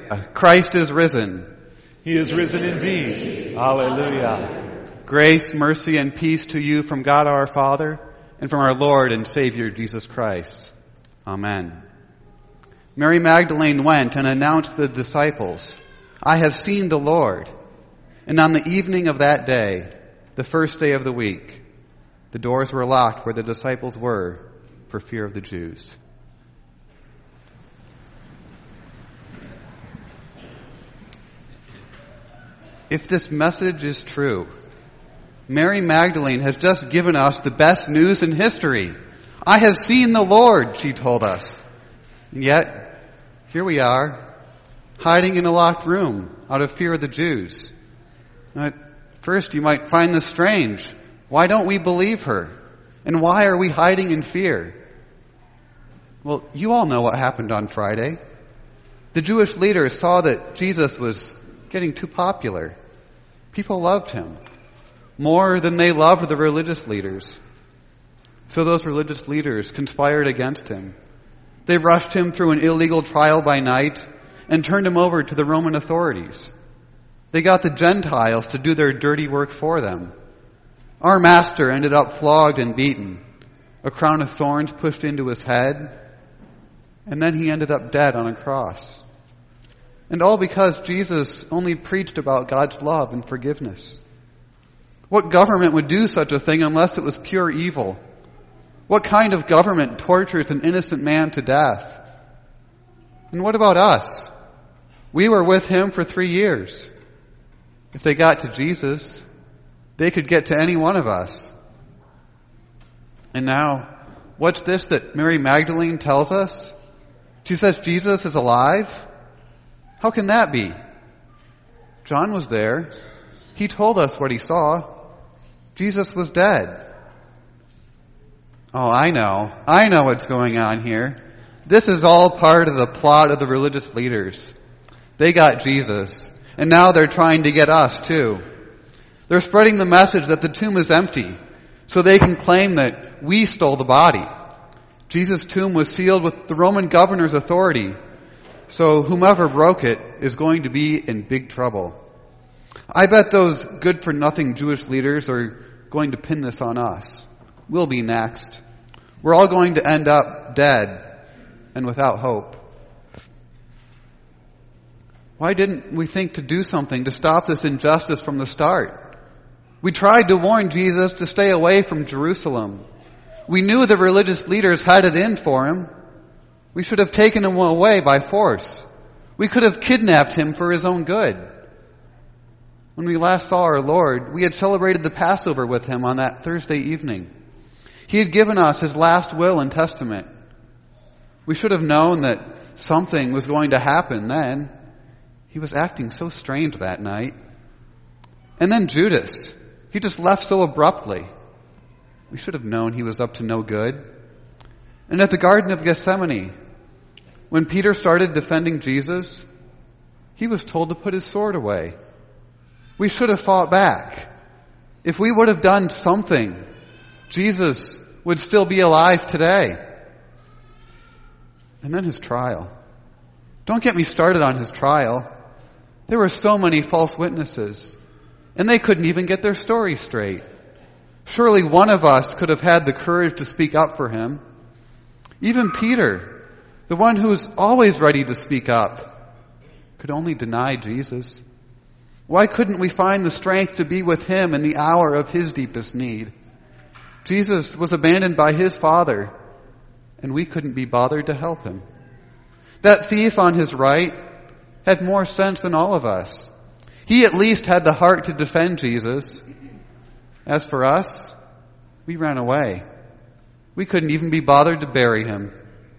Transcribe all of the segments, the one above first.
Christ is risen. He is risen indeed. Hallelujah. Grace, mercy, and peace to you from God our Father and from our Lord and Savior Jesus Christ. Amen. Mary Magdalene went and announced to the disciples, "I have seen the Lord." And on the evening of that day, the first day of the week, the doors were locked where the disciples were for fear of the Jews. If this message is true, Mary Magdalene has just given us the best news in history. "I have seen the Lord," she told us. And yet, here we are, hiding in a locked room out of fear of the Jews. At first, you might find this strange. Why don't we believe her? And why are we hiding in fear? Well, you all know what happened on Friday. The Jewish leaders saw that Jesus was getting too popular. People loved him more than they loved the religious leaders. So those religious leaders conspired against him. They rushed him through an illegal trial by night and turned him over to the Roman authorities. They got the Gentiles to do their dirty work for them. Our master ended up flogged and beaten, a crown of thorns pushed into his head, and then he ended up dead on a cross. And all because Jesus only preached about God's love and forgiveness. What government would do such a thing unless it was pure evil? What kind of government tortures an innocent man to death? And what about us? We were with him for 3 years. If they got to Jesus, they could get to any one of us. And now, what's this that Mary Magdalene tells us? She says Jesus is alive? How can that be? John was there. He told us what he saw. Jesus was dead. Oh, I know what's going on here. This is all part of the plot of the religious leaders. They got Jesus, and now they're trying to get us too. They're spreading the message that the tomb is empty, so they can claim that we stole the body. Jesus' tomb was sealed with the Roman governor's authority, so whomever broke it is going to be in big trouble. I bet those good-for-nothing Jewish leaders are going to pin this on us. We'll be next. We're all going to end up dead and without hope. Why didn't we think to do something to stop this injustice from the start? We tried to warn Jesus to stay away from Jerusalem. We knew the religious leaders had it in for him. We should have taken him away by force. We could have kidnapped him for his own good. When we last saw our Lord, we had celebrated the Passover with him on that Thursday evening. He had given us his last will and testament. We should have known that something was going to happen then. He was acting so strange that night. And then Judas. He just left so abruptly. We should have known he was up to no good. And at the Garden of Gethsemane, when Peter started defending Jesus, he was told to put his sword away. We should have fought back. If we would have done something, Jesus would still be alive today. And then his trial. Don't get me started on his trial. There were so many false witnesses, and they couldn't even get their story straight. Surely one of us could have had the courage to speak up for him. Even Peter, the one who's always ready to speak up, could only deny Jesus. Why couldn't we find the strength to be with him in the hour of his deepest need? Jesus was abandoned by his Father, and we couldn't be bothered to help him. That thief on his right had more sense than all of us. He at least had the heart to defend Jesus. As for us, we ran away. We couldn't even be bothered to bury him.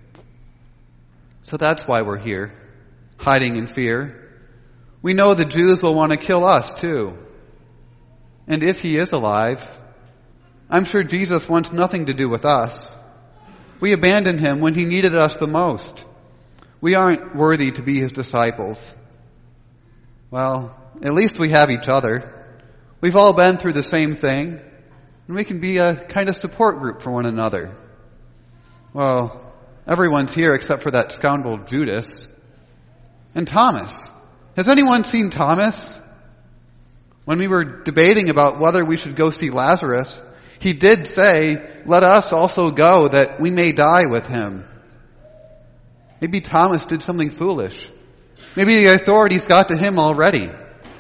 So that's why we're here, hiding in fear. We know the Jews will want to kill us too. And if he is alive, I'm sure Jesus wants nothing to do with us. We abandoned him when he needed us the most. We aren't worthy to be his disciples. Well, at least we have each other. We've all been through the same thing, and we can be a kind of support group for one another. Well, everyone's here except for that scoundrel Judas. And Thomas. Has anyone seen Thomas? When we were debating about whether we should go see Lazarus, he did say, "Let us also go that we may die with him." Maybe Thomas did something foolish. Maybe the authorities got to him already.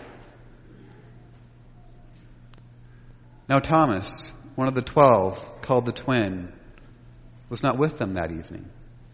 Now Thomas, one of the 12, called the twin, was not with them that evening.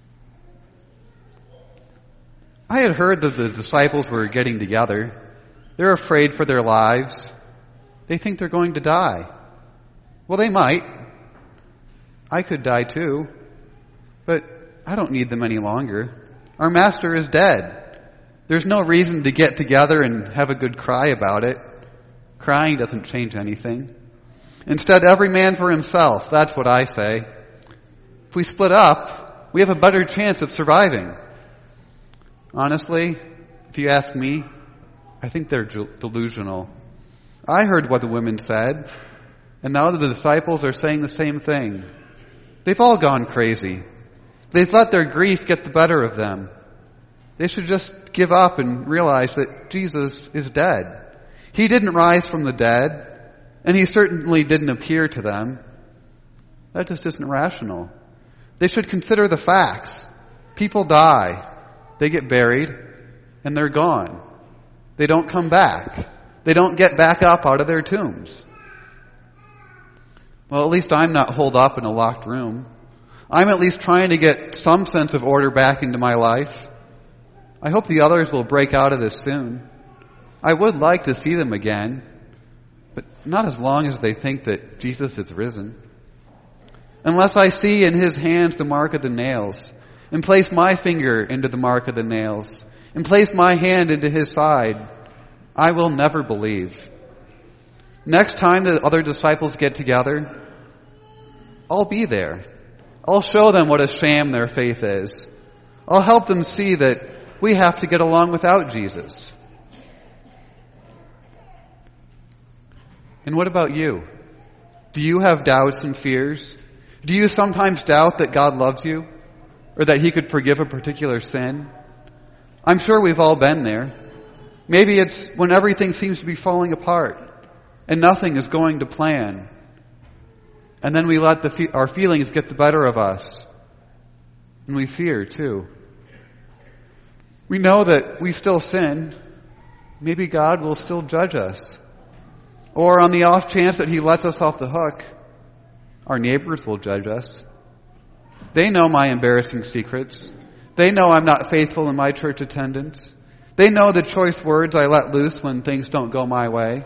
I had heard that the disciples were getting together. They're afraid for their lives. They think they're going to die. Well, they might. I could die too. But I don't need them any longer. Our master is dead. There's no reason to get together and have a good cry about it. Crying doesn't change anything. Instead, every man for himself. That's what I say. If we split up, we have a better chance of surviving. Honestly, if you ask me, I think they're delusional. I heard what the women said, and now the disciples are saying the same thing. They've all gone crazy. They've let their grief get the better of them. They should just give up and realize that Jesus is dead. He didn't rise from the dead, and he certainly didn't appear to them. That just isn't rational. They should consider the facts. People die. They get buried, and they're gone. They don't come back. They don't get back up out of their tombs. Well, at least I'm not holed up in a locked room. I'm at least trying to get some sense of order back into my life. I hope the others will break out of this soon. I would like to see them again, but not as long as they think that Jesus is risen. Unless I see in his hands the mark of the nails, and place my finger into the mark of the nails, and place my hand into his side, I will never believe. Next time the other disciples get together, I'll be there. I'll show them what a sham their faith is. I'll help them see that we have to get along without Jesus. And what about you? Do you have doubts and fears? Do you sometimes doubt that God loves you? Or that he could forgive a particular sin? I'm sure we've all been there. Maybe it's when everything seems to be falling apart and nothing is going to plan. And then we let our feelings get the better of us. And we fear too. We know that we still sin. Maybe God will still judge us. Or on the off chance that he lets us off the hook, our neighbors will judge us. They know my embarrassing secrets. They know I'm not faithful in my church attendance. They know the choice words I let loose when things don't go my way.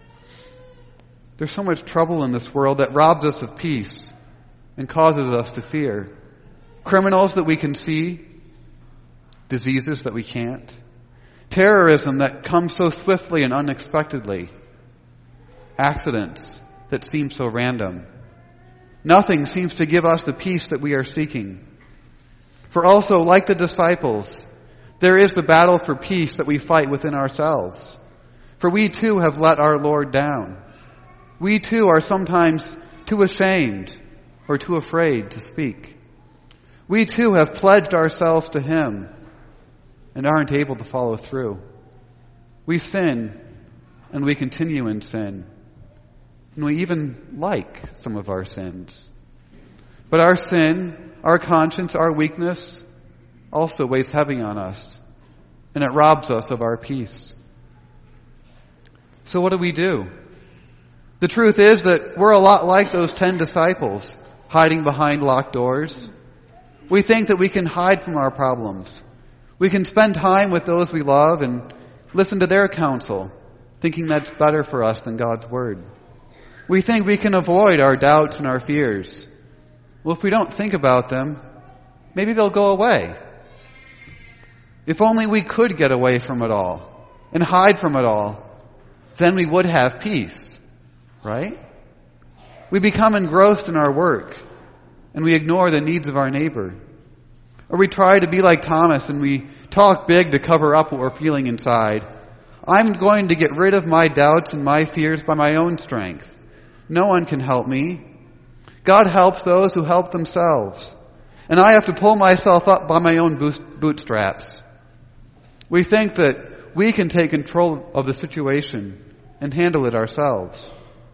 There's so much trouble in this world that robs us of peace and causes us to fear. Criminals that we can see, diseases that we can't, terrorism that comes so swiftly and unexpectedly, accidents that seem so random. Nothing seems to give us the peace that we are seeking. For also, like the disciples, there is the battle for peace that we fight within ourselves. For we too have let our Lord down. We too are sometimes too ashamed or too afraid to speak. We too have pledged ourselves to him and aren't able to follow through. We sin and we continue in sin. And we even like some of our sins. But our sin, our conscience, our weakness also weighs heavy on us. And it robs us of our peace. So what do? The truth is that we're a lot like those 10 disciples hiding behind locked doors. We think that we can hide from our problems. We can spend time with those we love and listen to their counsel, thinking that's better for us than God's word. We think we can avoid our doubts and our fears. Well, if we don't think about them, maybe they'll go away. If only we could get away from it all and hide from it all, then we would have peace, right? We become engrossed in our work and we ignore the needs of our neighbor. Or we try to be like Thomas and we talk big to cover up what we're feeling inside. I'm going to get rid of my doubts and my fears by my own strength. No one can help me. God helps those who help themselves. And I have to pull myself up by my own bootstraps. We think that we can take control of the situation and handle it ourselves.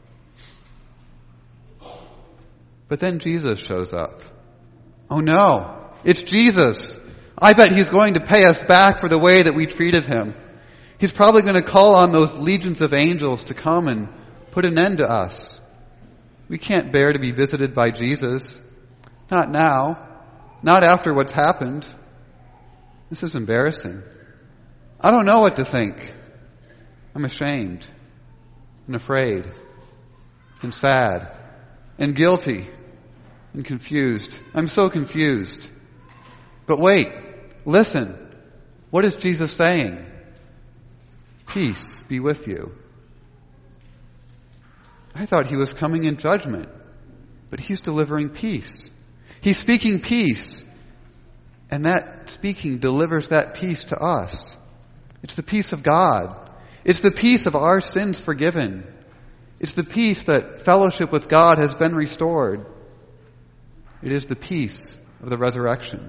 But then Jesus shows up. Oh no, it's Jesus. I bet he's going to pay us back for the way that we treated him. He's probably going to call on those legions of angels to come and put an end to us. We can't bear to be visited by Jesus. Not now. Not after what's happened. This is embarrassing. I don't know what to think. I'm ashamed and afraid and sad and guilty and confused. I'm so confused. But wait, listen. What is Jesus saying? Peace be with you. I thought he was coming in judgment, but he's delivering peace. He's speaking peace, and that speaking delivers that peace to us. It's the peace of God. It's the peace of our sins forgiven. It's the peace that fellowship with God has been restored. It is the peace of the resurrection.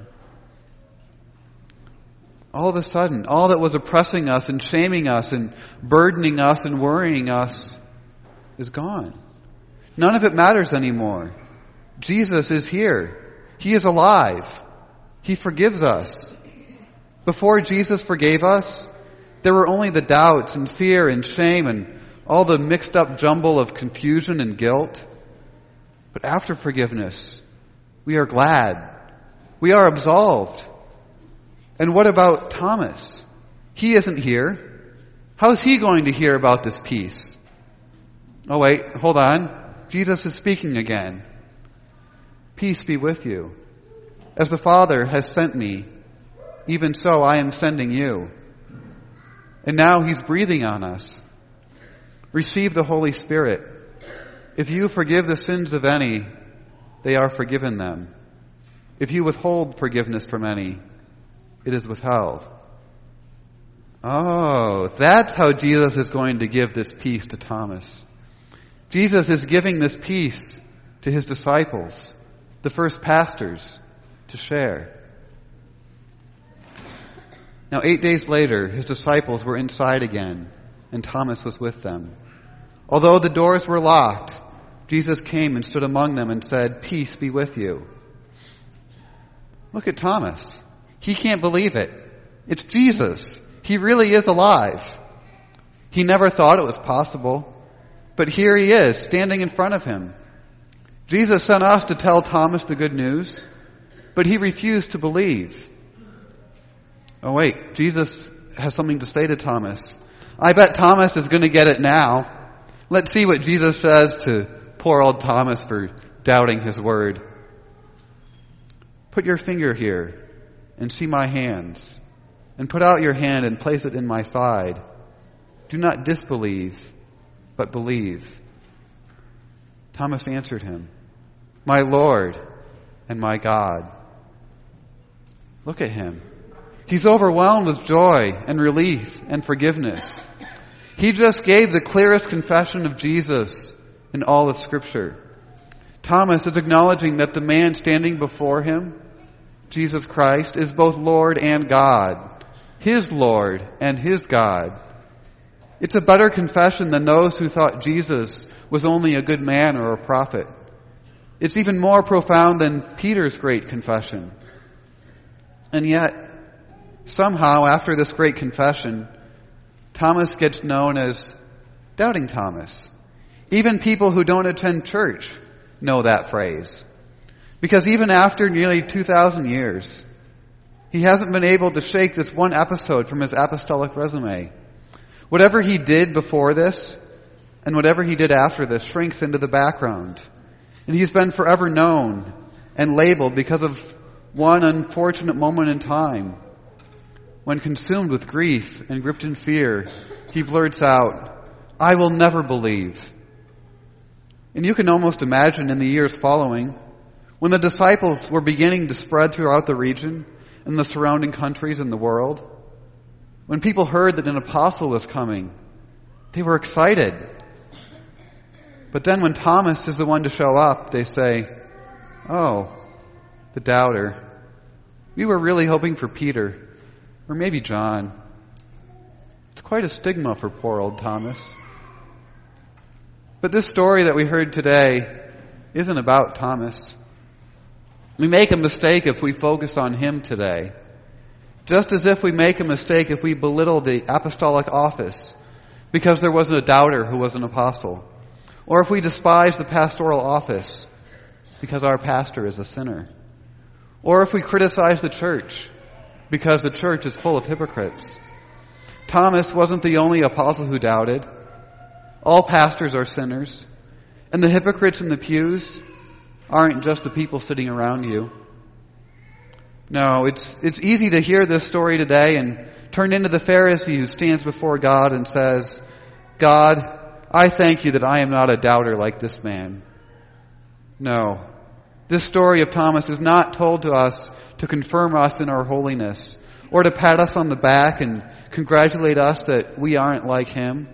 All of a sudden, all that was oppressing us and shaming us and burdening us and worrying us is gone. None of it matters anymore. Jesus is here. He is alive. He forgives us. Before Jesus forgave us, there were only the doubts and fear and shame and all the mixed up jumble of confusion and guilt. But after forgiveness, we are glad. We are absolved. And what about Thomas? He isn't here. How is he going to hear about this peace? Oh wait, hold on. Jesus is speaking again. Peace be with you. As the Father has sent me, even so I am sending you. And now he's breathing on us. Receive the Holy Spirit. If you forgive the sins of any, they are forgiven them. If you withhold forgiveness from any, it is withheld. Oh, that's how Jesus is going to give this peace to Thomas. Jesus is giving this peace to his disciples, the first pastors, to share. Now 8 days later, his disciples were inside again, and Thomas was with them. Although the doors were locked, Jesus came and stood among them and said, "Peace be with you." Look at Thomas. He can't believe it. It's Jesus. He really is alive. He never thought it was possible. But here he is, standing in front of him. Jesus sent us to tell Thomas the good news, but he refused to believe. Oh wait, Jesus has something to say to Thomas. I bet Thomas is going to get it now. Let's see what Jesus says to poor old Thomas for doubting his word. Put your finger here and see my hands, and put out your hand and place it in my side. Do not disbelieve, but believe. Thomas answered him, "My Lord and my God." Look at him. He's overwhelmed with joy and relief and forgiveness. He just gave the clearest confession of Jesus in all of Scripture. Thomas is acknowledging that the man standing before him, Jesus Christ, is both Lord and God, his Lord and his God. It's a better confession than those who thought Jesus was only a good man or a prophet. It's even more profound than Peter's great confession. And yet, somehow after this great confession, Thomas gets known as Doubting Thomas. Even people who don't attend church know that phrase. Because even after nearly 2,000 years, he hasn't been able to shake this one episode from his apostolic resume. Whatever he did before this and whatever he did after this shrinks into the background. And he's been forever known and labeled because of one unfortunate moment in time. When consumed with grief and gripped in fear, he blurts out, "I will never believe." And you can almost imagine in the years following, when the disciples were beginning to spread throughout the region and the surrounding countries and the world, when people heard that an apostle was coming, they were excited. But then when Thomas is the one to show up, they say, "Oh, the doubter. We were really hoping for Peter, or maybe John, quite a stigma for poor old Thomas. But this story that we heard today isn't about Thomas. We make a mistake if we focus on him today. Just as if we make a mistake if we belittle the apostolic office because there wasn't a doubter who was an apostle. Or if we despise the pastoral office because our pastor is a sinner. Or if we criticize the church because the church is full of hypocrites. Thomas wasn't the only apostle who doubted. All pastors are sinners. And the hypocrites in the pews aren't just the people sitting around you. No, it's easy to hear this story today and turn into the Pharisee who stands before God and says, God, I thank you that I am not a doubter like this man. No, this story of Thomas is not told to us to confirm us in our holiness or to pat us on the back and congratulate us that we aren't like him.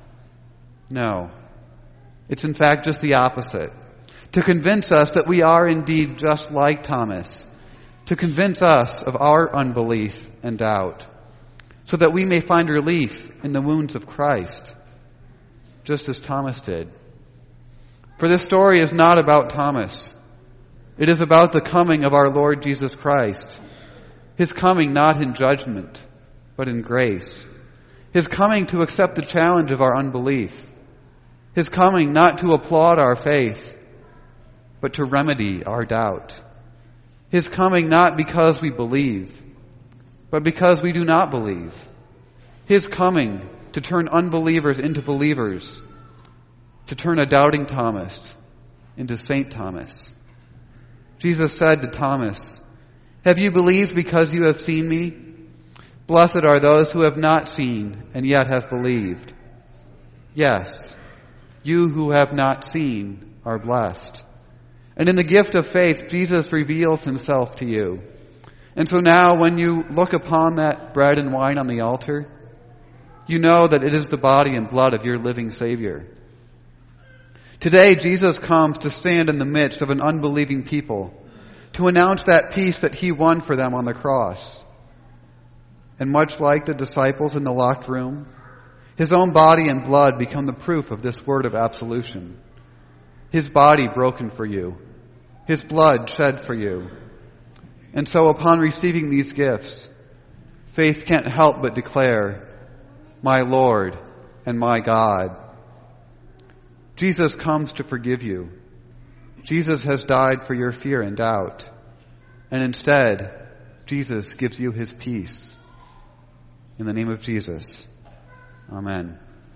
No, it's in fact just the opposite. To convince us that we are indeed just like Thomas. To convince us of our unbelief and doubt. So that we may find relief in the wounds of Christ. Just as Thomas did. For this story is not about Thomas. It is about the coming of our Lord Jesus Christ. His coming not in judgment, but in grace. His coming to accept the challenge of our unbelief. His coming not to applaud our faith, but to remedy our doubt. His coming not because we believe, but because we do not believe. His coming to turn unbelievers into believers, to turn a doubting Thomas into Saint Thomas. Jesus said to Thomas, have you believed because you have seen me? Blessed are those who have not seen and yet have believed. Yes, you who have not seen are blessed. And in the gift of faith, Jesus reveals himself to you. And so now when you look upon that bread and wine on the altar, you know that it is the body and blood of your living Savior. Today, Jesus comes to stand in the midst of an unbelieving people, to announce that peace that he won for them on the cross. And much like the disciples in the locked room, his own body and blood become the proof of this word of absolution. His body broken for you. His blood shed for you. And so upon receiving these gifts, faith can't help but declare, my Lord and my God. Jesus comes to forgive you. Jesus has died for your fear and doubt. And instead, Jesus gives you his peace. In the name of Jesus, amen.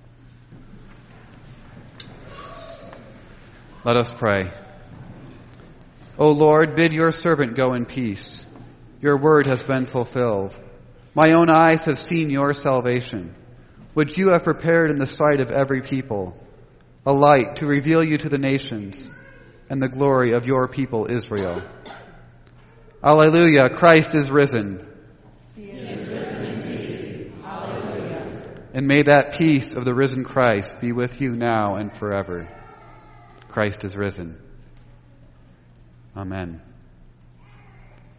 Let us pray. O Lord, bid your servant go in peace. Your word has been fulfilled. My own eyes have seen your salvation, which you have prepared in the sight of every people, a light to reveal you to the nations and the glory of your people Israel. Alleluia, Christ is risen. He is risen indeed. Alleluia. And may that peace of the risen Christ be with you now and forever. Christ is risen. Amen.